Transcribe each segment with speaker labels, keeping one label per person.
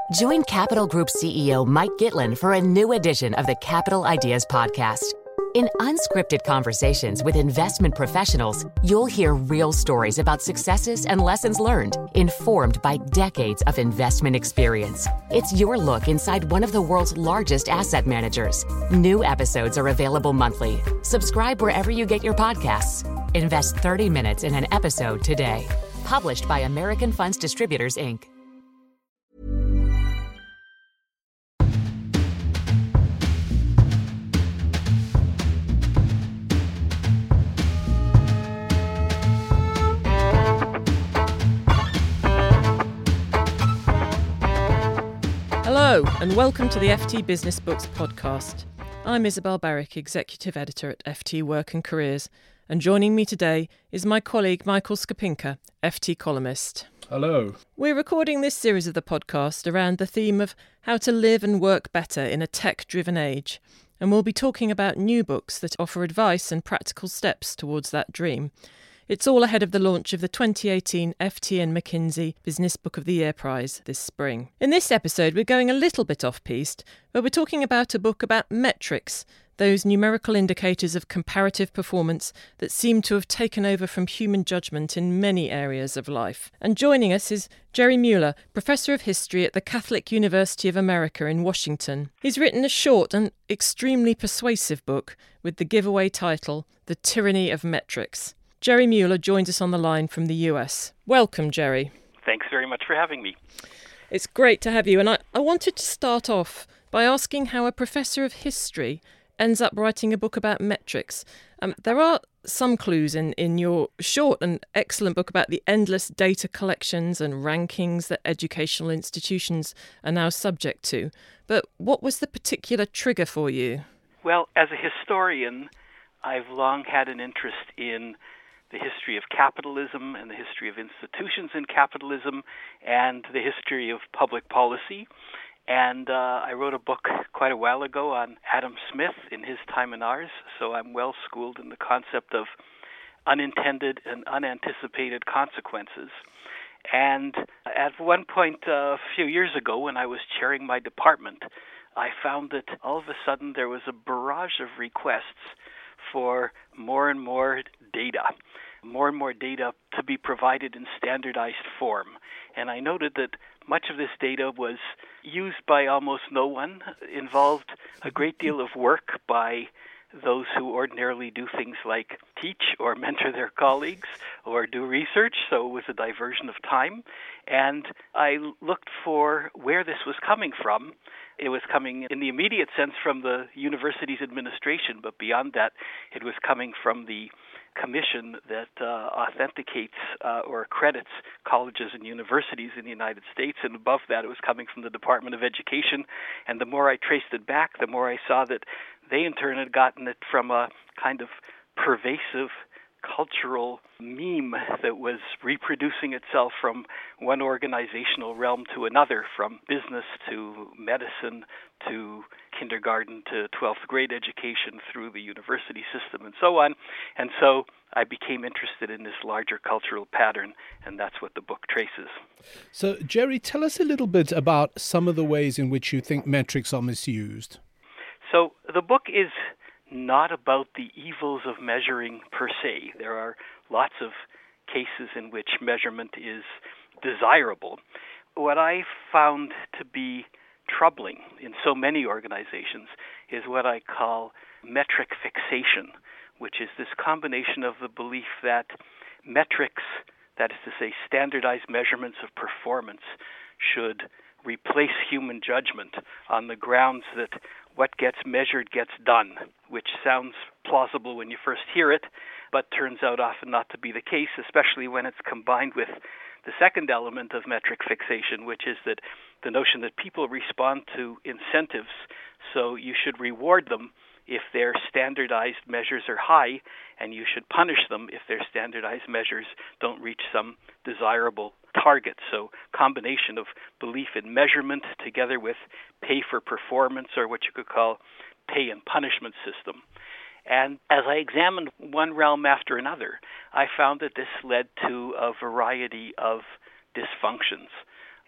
Speaker 1: Join Capital Group CEO Mike Gitlin for a new edition of the Capital Ideas Podcast. In unscripted conversations with investment professionals, you'll hear real stories about successes and lessons learned, informed by decades of investment experience. It's your look inside one of the world's largest asset managers. New episodes are available monthly. Subscribe wherever you get your podcasts. Invest 30 minutes in an episode today. Published by American Funds Distributors, Inc.
Speaker 2: Hello, and welcome to the FT Business Books podcast. I'm Isabel Barrick, Executive Editor at FT Work and Careers, and joining me today is my colleague Michael Skopinka, FT columnist.
Speaker 3: Hello.
Speaker 2: We're recording this series of the podcast around the theme of how to live and work better in a tech-driven age, and we'll be talking about new books that offer advice and practical steps towards that dream. It's all ahead of the launch of the 2018 FT and McKinsey Business Book of the Year Prize this spring. In this episode, we're going a little bit off-piste, but we're talking about a book about metrics, those numerical indicators of comparative performance that seem to have taken over from human judgment in many areas of life. And joining us is Jerry Mueller, Professor of History at the Catholic University of America in Washington. He's written a short and extremely persuasive book with the giveaway title, The Tyranny of Metrics. Jerry Mueller joins us on the line from the US. Welcome, Jerry.
Speaker 4: Thanks very much for having me.
Speaker 2: It's great to have you. And I wanted to start off by asking how a professor of history ends up writing a book about metrics. There are some clues in your short and excellent book about the endless data collections and rankings that educational institutions are now subject to. But what was the particular trigger for you?
Speaker 4: Well, as a historian, I've long had an interest in the history of capitalism and the history of institutions in capitalism and the history of public policy. And I wrote a book quite a while ago on Adam Smith in his time and ours, so I'm well schooled in the concept of unintended and unanticipated consequences. And at one point a few years ago when I was chairing my department, I found that all of a sudden there was a barrage of requests for more and more data to be provided in standardized form. And I noted that much of this data was used by almost no one, involved a great deal of work by those who ordinarily do things like teach or mentor their colleagues or do research, so it was a diversion of time. And I looked for where this was coming from. It was coming in the immediate sense from the university's administration, but beyond that, it was coming from the commission that authenticates or accredits colleges and universities in the United States, and above that it was coming from the Department of Education. And the more I traced it back, the more I saw that they in turn had gotten it from a kind of pervasive cultural meme that was reproducing itself from one organizational realm to another, from business to medicine to kindergarten to 12th grade education through the university system and so on. And so I became interested in this larger cultural pattern, and that's what the book traces.
Speaker 3: So, Jerry, tell us a little bit about some of the ways in which you think metrics are misused.
Speaker 4: So the book is not about the evils of measuring per se. There are lots of cases in which measurement is desirable. What I found to be troubling in so many organizations is what I call metric fixation, which is this combination of the belief that metrics, that is to say standardized measurements of performance, should replace human judgment on the grounds that what gets measured gets done, which sounds plausible when you first hear it, but turns out often not to be the case, especially when it's combined with the second element of metric fixation, which is that the notion that people respond to incentives, so you should reward them if their standardized measures are high, and you should punish them if their standardized measures don't reach some desirable target. So combination of belief in measurement together with pay for performance, or what you could call pay and punishment system. And as I examined one realm after another, I found that this led to a variety of dysfunctions.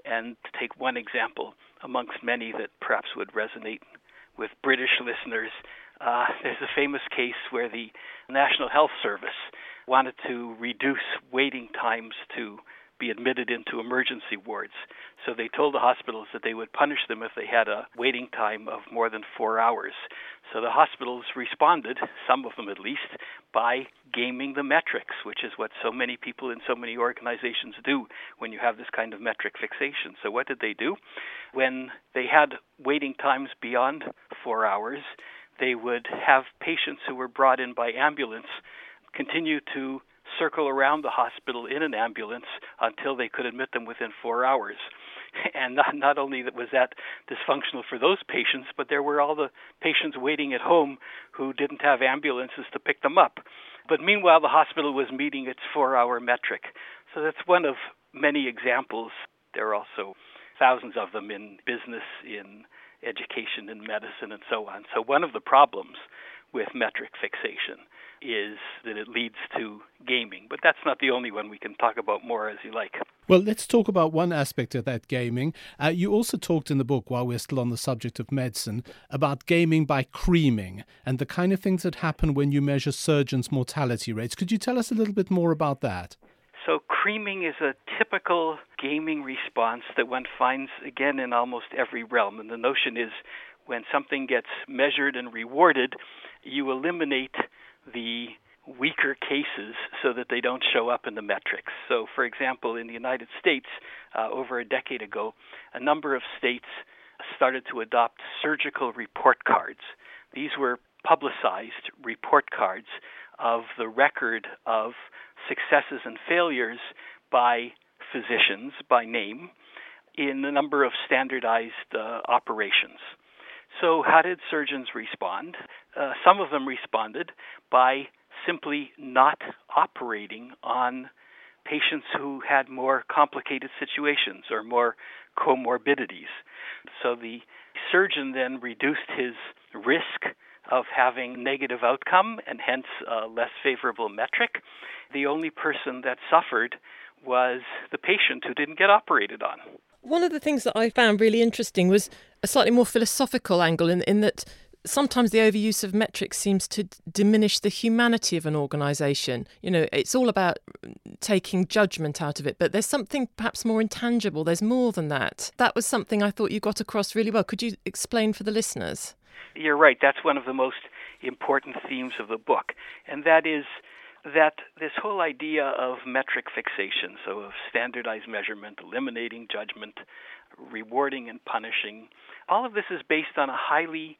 Speaker 4: And to take one example amongst many that perhaps would resonate with British listeners, there's a famous case where the National Health Service wanted to reduce waiting times to be admitted into emergency wards. So they told the hospitals that they would punish them if they had a waiting time of more than 4 hours. So the hospitals responded, some of them at least, by gaming the metrics, which is what so many people in so many organizations do when you have this kind of metric fixation. So what did they do? When they had waiting times beyond 4 hours, they would have patients who were brought in by ambulance continue to circle around the hospital in an ambulance until they could admit them within 4 hours. And not only was that dysfunctional for those patients, but there were all the patients waiting at home who didn't have ambulances to pick them up. But meanwhile, the hospital was meeting its 4-hour metric. So that's one of many examples. There are also thousands of them in business, in education, in medicine, and so on. So one of the problems with metric fixation is that it leads to gaming. But that's not the only one. We can talk about more as you like.
Speaker 3: Well, let's talk about one aspect of that gaming. You also talked in the book, while we're still on the subject of medicine, about gaming by creaming and the kind of things that happen when you measure surgeons' mortality rates. Could you tell us a little bit more about that?
Speaker 4: So creaming is a typical gaming response that one finds, again, in almost every realm. And the notion is when something gets measured and rewarded, you eliminate the weaker cases so that they don't show up in the metrics. So, for example, in the United States, over a decade ago, a number of states started to adopt surgical report cards. These were publicized report cards of the record of successes and failures by physicians, by name, in a number of standardized operations. So how did surgeons respond? Some of them responded by simply not operating on patients who had more complicated situations or more comorbidities. So the surgeon then reduced his risk of having negative outcome and hence a less favorable metric. The only person that suffered was the patient who didn't get operated on.
Speaker 2: One of the things that I found really interesting was a slightly more philosophical angle in that sometimes the overuse of metrics seems to diminish the humanity of an organisation. You know, it's all about taking judgment out of it, but there's something perhaps more intangible. There's more than that. That was something I thought you got across really well. Could you explain for the listeners?
Speaker 4: You're right. That's one of the most important themes of the book, and that is that this whole idea of metric fixation, so of standardized measurement, eliminating judgment, rewarding and punishing, all of this is based on a highly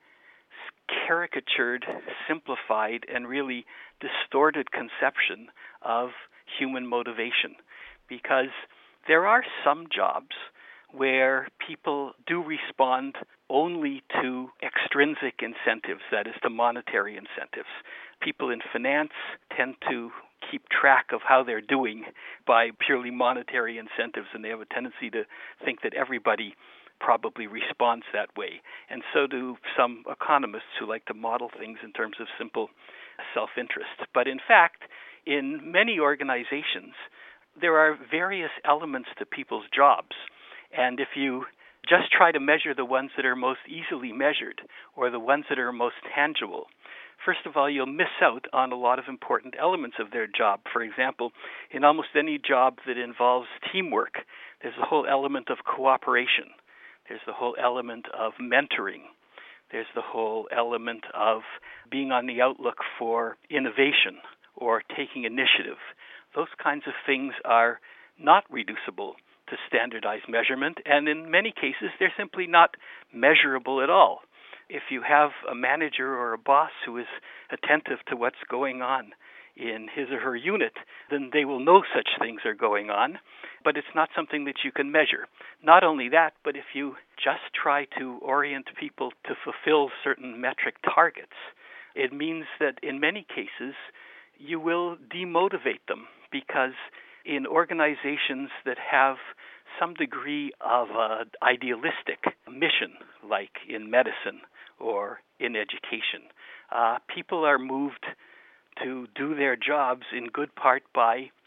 Speaker 4: caricatured, simplified, and really distorted conception of human motivation. Because there are some jobs where people do respond only to extrinsic incentives, that is, to monetary incentives. People in finance tend to keep track of how they're doing by purely monetary incentives, and they have a tendency to think that everybody probably responds that way. And so do some economists who like to model things in terms of simple self-interest. But in fact, in many organizations, there are various elements to people's jobs. And if you just try to measure the ones that are most easily measured or the ones that are most tangible, first of all, you'll miss out on a lot of important elements of their job. For example, in almost any job that involves teamwork, there's a whole element of cooperation. There's the whole element of mentoring. There's the whole element of being on the outlook for innovation or taking initiative. Those kinds of things are not reducible to standardized measurement, and in many cases, they're simply not measurable at all. If you have a manager or a boss who is attentive to what's going on in his or her unit, then they will know such things are going on, but it's not something that you can measure. Not only that, but if you just try to orient people to fulfill certain metric targets, it means that in many cases you will demotivate them, because in organizations that have some degree of an idealistic mission, like in medicine or in education, people are moved to do their jobs in good part by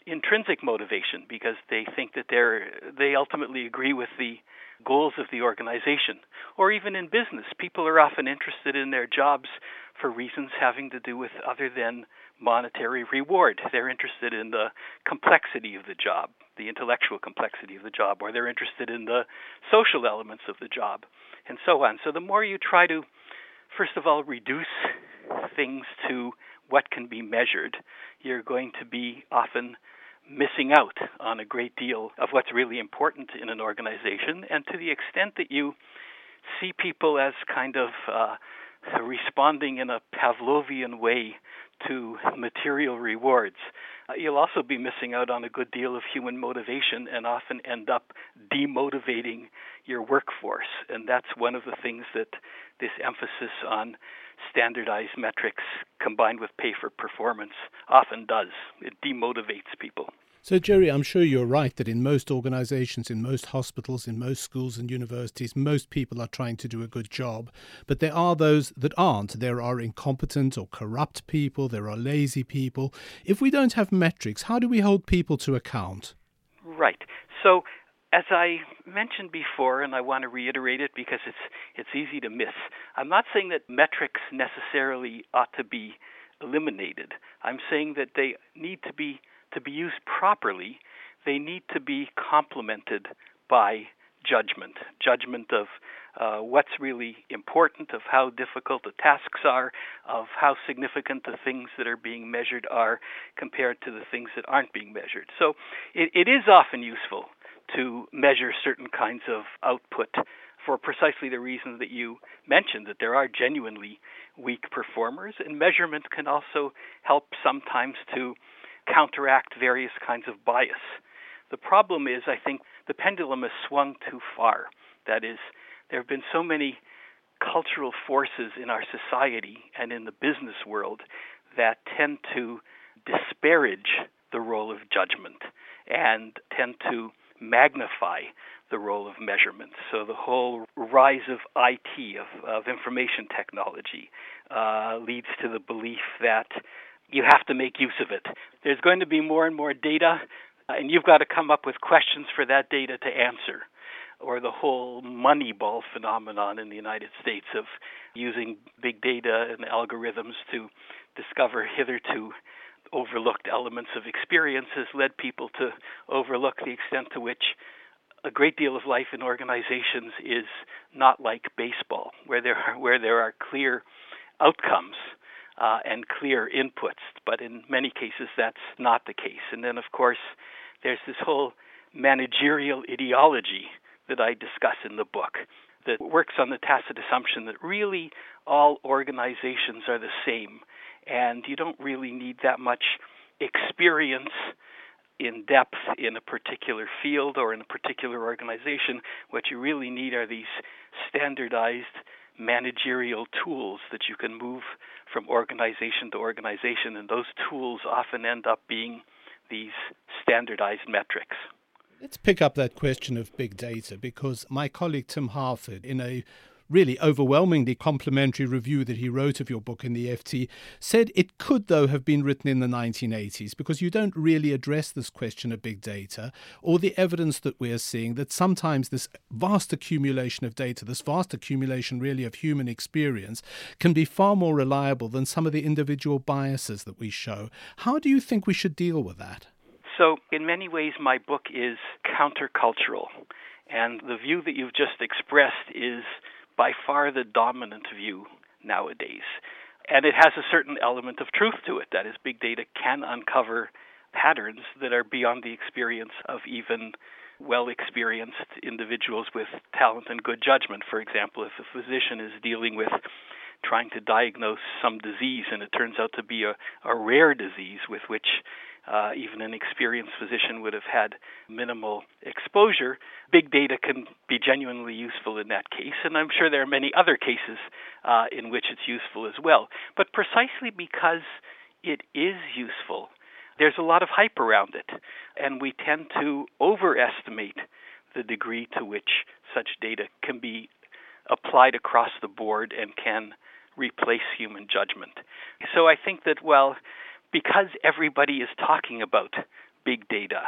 Speaker 4: intrinsic motivation because they think that they ultimately agree with the goals of the organization. Or even in business, people are often interested in their jobs for reasons having to do with other than monetary reward. They're interested in the complexity of the job, the intellectual complexity of the job, or they're interested in the social elements of the job, and so on. So the more you try to, first of all, reduce things to what can be measured, you're going to be often missing out on a great deal of what's really important in an organization. And to the extent that you see people as kind of responding in a Pavlovian way to material rewards, you'll also be missing out on a good deal of human motivation and often end up demotivating your workforce. And that's one of the things that this emphasis on standardized metrics combined with pay for performance often does. It demotivates people.
Speaker 3: So, Jerry, I'm sure you're right that in most organizations, in most hospitals, in most schools and universities, most people are trying to do a good job. But there are those that aren't. There are incompetent or corrupt people. There are lazy people. If we don't have metrics, how do we hold people to account?
Speaker 4: Right. So, as I mentioned before, and I want to reiterate it because it's easy to miss, I'm not saying that metrics necessarily ought to be eliminated. I'm saying that they need to be used properly. They need to be complemented by judgment of what's really important, of how difficult the tasks are, of how significant the things that are being measured are compared to the things that aren't being measured. So it is often useful to measure certain kinds of output for precisely the reason that you mentioned, that there are genuinely weak performers, and measurement can also help sometimes to counteract various kinds of bias. The problem is, I think, the pendulum has swung too far. That is, there have been so many cultural forces in our society and in the business world that tend to disparage the role of judgment and tend to magnify the role of measurement. So the whole rise of IT, of information technology, leads to the belief that you have to make use of it. There's going to be more and more data, and you've got to come up with questions for that data to answer. Or the whole Moneyball phenomenon in the United States of using big data and algorithms to discover hitherto overlooked elements of experience has led people to overlook the extent to which a great deal of life in organizations is not like baseball, where there are clear outcomes and clear inputs, but in many cases that's not the case. And then, of course, there's this whole managerial ideology that I discuss in the book that works on the tacit assumption that really all organizations are the same, and you don't really need that much experience in depth in a particular field or in a particular organization. What you really need are these standardized managerial tools that you can move from organization to organization, and those tools often end up being these standardized metrics.
Speaker 3: Let's pick up that question of big data, because my colleague Tim Harford, in a really overwhelmingly complimentary review that he wrote of your book in the FT, said it could, though, have been written in the 1980s, because you don't really address this question of big data or the evidence that we're seeing that sometimes this vast accumulation of data, this vast accumulation really of human experience, can be far more reliable than some of the individual biases that we show. How do you think we should deal with that?
Speaker 4: So, in many ways, my book is countercultural, and the view that you've just expressed is by far the dominant view nowadays. And it has a certain element of truth to it. That is, big data can uncover patterns that are beyond the experience of even well-experienced individuals with talent and good judgment. For example, if a physician is dealing with trying to diagnose some disease and it turns out to be a rare disease with which even an experienced physician would have had minimal exposure, big data can be genuinely useful in that case. And I'm sure there are many other cases in which it's useful as well. But precisely because it is useful, there's a lot of hype around it. And we tend to overestimate the degree to which such data can be applied across the board and can replace human judgment. So I think that, because everybody is talking about big data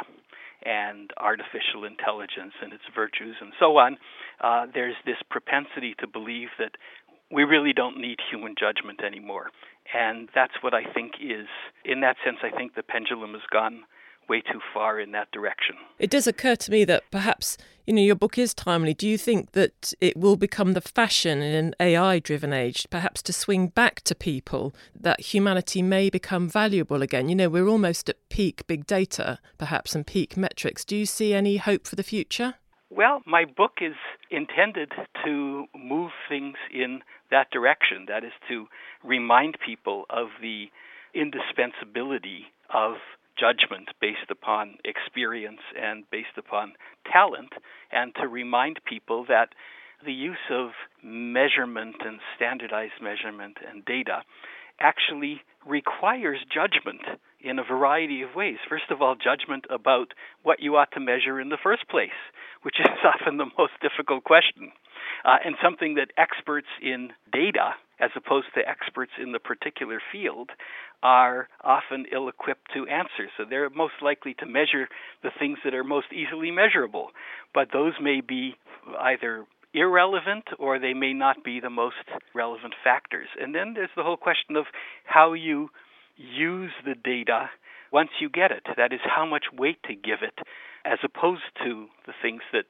Speaker 4: and artificial intelligence and its virtues and so on, there's this propensity to believe that we really don't need human judgment anymore. And that's what I think is, in that sense, I think the pendulum has gone way too far in that direction.
Speaker 2: It does occur to me that perhaps, your book is timely. Do you think that it will become the fashion in an AI-driven age, perhaps to swing back to people, that humanity may become valuable again? We're almost at peak big data, perhaps, and peak metrics. Do you see any hope for the future?
Speaker 4: Well, my book is intended to move things in that direction. That is to remind people of the indispensability of judgment based upon experience and based upon talent, and to remind people that the use of measurement and standardized measurement and data actually requires judgment in a variety of ways. First of all, judgment about what you ought to measure in the first place, which is often the most difficult question, and something that experts in data, as opposed to experts in the particular field, are often ill-equipped to answer. So they're most likely to measure the things that are most easily measurable, but those may be either irrelevant or they may not be the most relevant factors. And then there's the whole question of how you use the data once you get it. That is, how much weight to give it, as opposed to the things that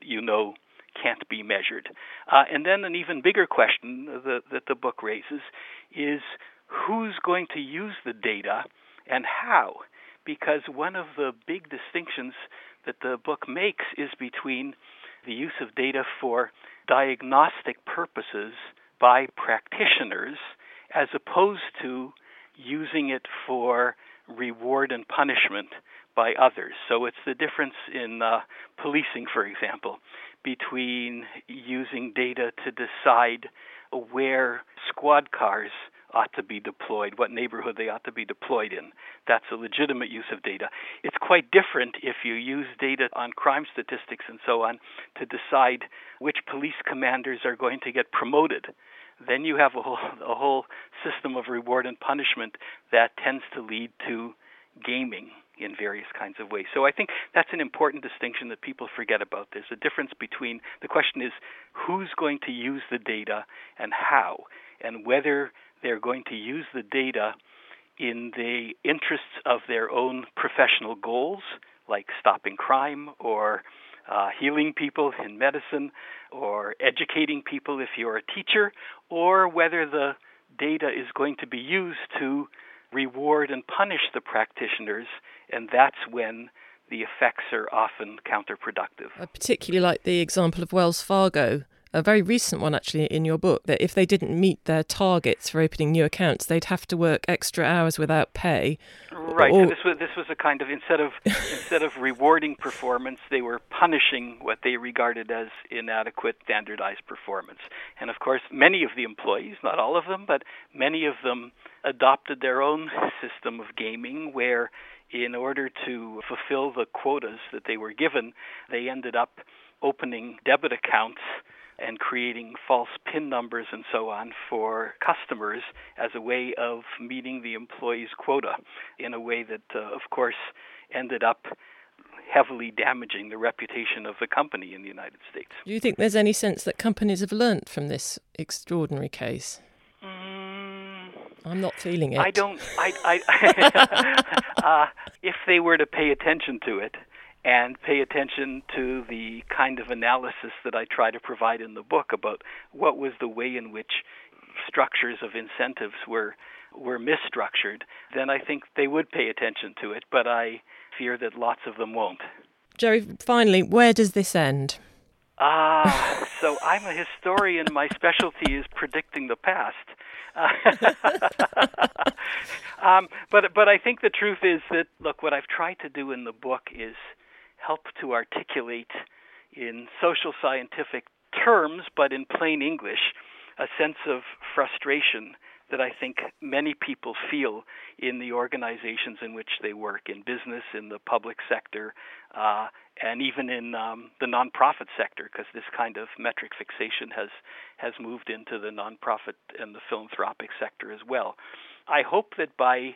Speaker 4: can't be measured. And then an even bigger question that the book raises is who's going to use the data and how? Because one of the big distinctions that the book makes is between the use of data for diagnostic purposes by practitioners as opposed to using it for reward and punishment by others. So it's the difference in policing, for example, between using data to decide where squad cars ought to be deployed, what neighborhood they ought to be deployed in. That's a legitimate use of data. It's quite different if you use data on crime statistics and so on to decide which police commanders are going to get promoted. Then you have a whole system of reward and punishment that tends to lead to gaming in various kinds of ways. So I think that's an important distinction that people forget about. There's a difference between, the question is who's going to use the data and how, and whether they're going to use the data in the interests of their own professional goals, like stopping crime or healing people in medicine or educating people if you're a teacher, or whether the data is going to be used to reward and punish the practitioners, and that's when the effects are often counterproductive.
Speaker 2: I particularly like the example of Wells Fargo, a very recent one actually in your book, that if they didn't meet their targets for opening new accounts, they'd have to work extra hours without pay.
Speaker 4: Right. So this was a kind of, instead of rewarding performance, they were punishing what they regarded as inadequate standardized performance. And of course, many of the employees, not all of them, but many of them adopted their own system of gaming where, in order to fulfill the quotas that they were given, they ended up opening debit accounts and creating false PIN numbers and so on for customers as a way of meeting the employee's quota in a way that, of course, ended up heavily damaging the reputation of the company in the United States.
Speaker 2: Do you think there's any sense that companies have learnt from this extraordinary case? I'm not feeling it.
Speaker 4: I don't. If they were to pay attention to it, and pay attention to the kind of analysis that I try to provide in the book about what was the way in which structures of incentives were misstructured, then I think they would pay attention to it, but I fear that lots of them won't.
Speaker 2: Jerry, finally, where does this end?
Speaker 4: So I'm a historian. My specialty is predicting the past. But I think the truth is that, look, what I've tried to do in the book is help to articulate in social scientific terms, but in plain English, a sense of frustration that I think many people feel in the organizations in which they work, in business, in the public sector, and even in the nonprofit sector, because this kind of metric fixation has moved into the nonprofit and the philanthropic sector as well. I hope that by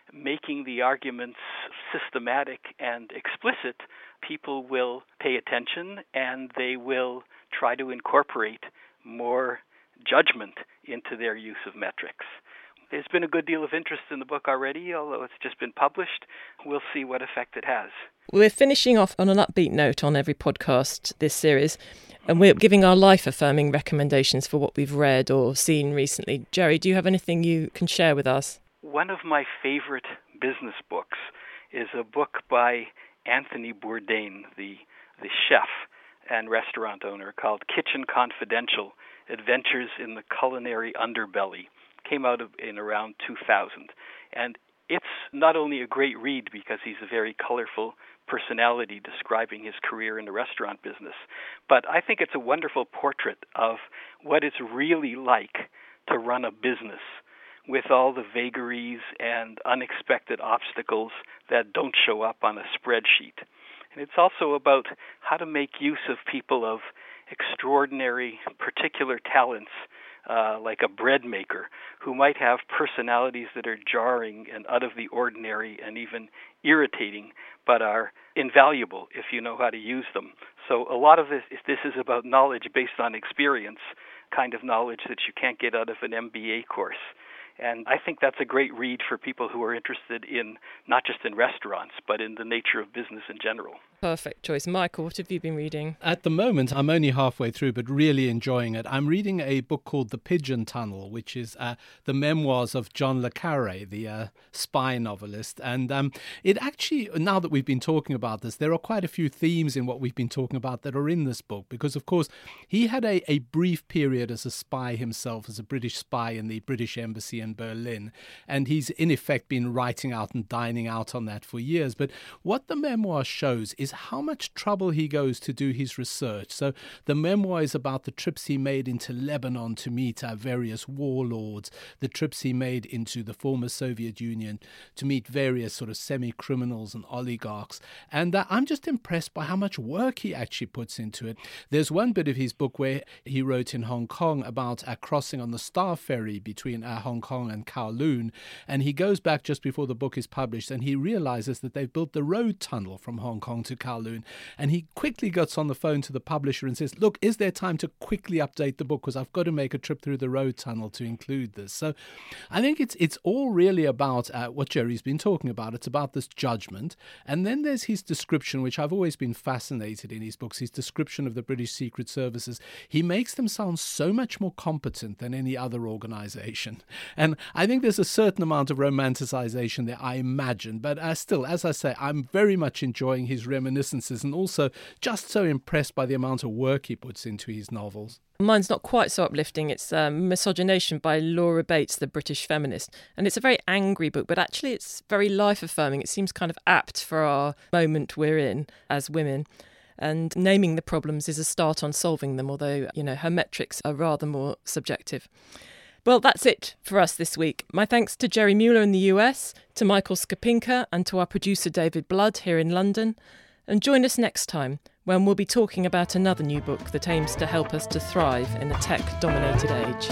Speaker 4: making the arguments systematic and explicit, people will pay attention and they will try to incorporate more judgment into their use of metrics. There's been a good deal of interest in the book already, although it's just been published. We'll see what effect it has.
Speaker 2: We're finishing off on an upbeat note on every podcast this series, and we're giving our life-affirming recommendations for what we've read or seen recently. Jerry, do you have anything you can share with us?
Speaker 4: One of my favorite business books is a book by Anthony Bourdain, the chef and restaurant owner, called Kitchen Confidential: Adventures in the Culinary Underbelly. Came out in around 2000. And it's not only a great read because he's a very colorful personality describing his career in the restaurant business, but I think it's a wonderful portrait of what it's really like to run a business with all the vagaries and unexpected obstacles that don't show up on a spreadsheet. And it's also about how to make use of people of extraordinary particular talents, like a bread maker, who might have personalities that are jarring and out of the ordinary and even irritating, but are invaluable if you know how to use them. So a lot of this is about knowledge based on experience, kind of knowledge that you can't get out of an MBA course. And I think that's a great read for people who are interested in not just in restaurants, but in the nature of business in general.
Speaker 2: Perfect choice. Michael, what have you been reading?
Speaker 3: At the moment, I'm only halfway through, but really enjoying it. I'm reading a book called The Pigeon Tunnel, which is the memoirs of John le Carré, the spy novelist. And it actually, now that we've been talking about this, there are quite a few themes in what we've been talking about that are in this book. Because, of course, he had a brief period as a spy himself, as a British spy in the British Embassy in Berlin. And he's, in effect, been writing out and dining out on that for years. But what the memoir shows is how much trouble he goes to do his research. So the memoir is about the trips he made into Lebanon to meet various warlords, the trips he made into the former Soviet Union to meet various sort of semi-criminals and oligarchs. And I'm just impressed by how much work he actually puts into it. There's one bit of his book where he wrote in Hong Kong about a crossing on the Star Ferry between Hong Kong and Kowloon. And he goes back just before the book is published and he realizes that they've built the road tunnel from Hong Kong to Kowloon. And he quickly gets on the phone to the publisher and says, look, is there time to quickly update the book because I've got to make a trip through the road tunnel to include this. So I think it's all really about what Jerry's been talking about. It's about this judgment. And then there's his description, which I've always been fascinated in his books, his description of the British Secret Services. He makes them sound so much more competent than any other organization. And I think there's a certain amount of romanticization there, I imagine. But still, as I say, I'm very much enjoying his reminiscences and also just so impressed by the amount of work he puts into his novels.
Speaker 2: Mine's not quite so uplifting. It's Misogynation by Laura Bates, the British feminist. And it's a very angry book, but actually it's very life-affirming. It seems kind of apt for our moment we're in as women. And naming the problems is a start on solving them, although, her metrics are rather more subjective. Well, that's it for us this week. My thanks to Jerry Mueller in the US, to Michael Skopinka, and to our producer David Blood here in London. And join us next time when we'll be talking about another new book that aims to help us to thrive in a tech-dominated age.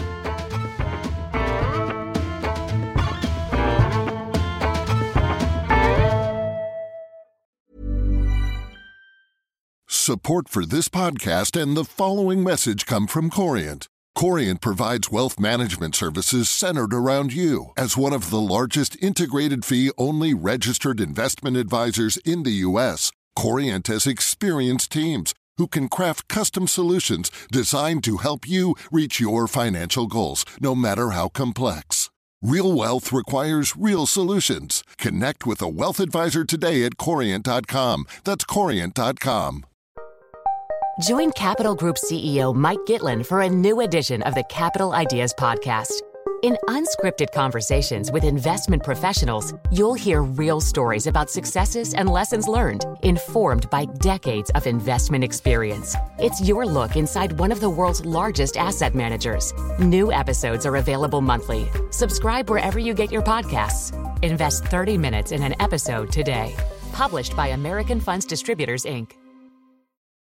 Speaker 5: Support for this podcast and the following message come from Corient. Corient provides wealth management services centered around you. As one of the largest integrated fee-only registered investment advisors in the U.S., Corient has experienced teams who can craft custom solutions designed to help you reach your financial goals, no matter how complex. Real wealth requires real solutions. Connect with a wealth advisor today at Corient.com. That's Corient.com.
Speaker 1: Join Capital Group CEO Mike Gitlin for a new edition of the Capital Ideas Podcast. In unscripted conversations with investment professionals, you'll hear real stories about successes and lessons learned, informed by decades of investment experience. It's your look inside one of the world's largest asset managers. New episodes are available monthly. Subscribe wherever you get your podcasts. Invest 30 minutes in an episode today. Published by American Funds Distributors, Inc.